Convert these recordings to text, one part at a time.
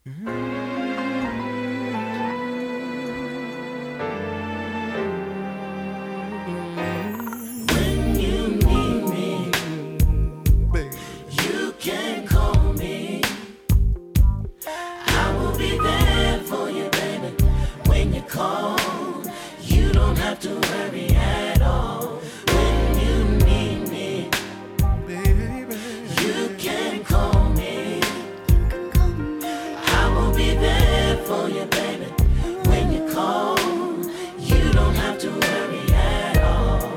When you need me, baby, you can call me. I will be there for you, baby. When you call, you don't have to worry at all. When you need me, baby, you can call me. I will be there for you, baby. When you call, you don't have to worry at all.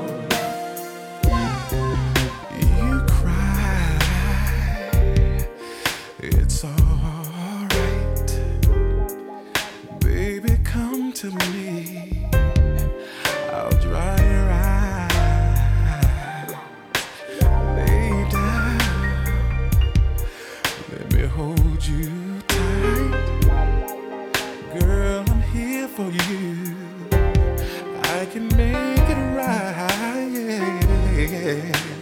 You cry, it's alright. Baby, come to me, I'll dry your eyes. Lay down, let me hold you tight. Girl, I'm here for you, I can make it right, yeah.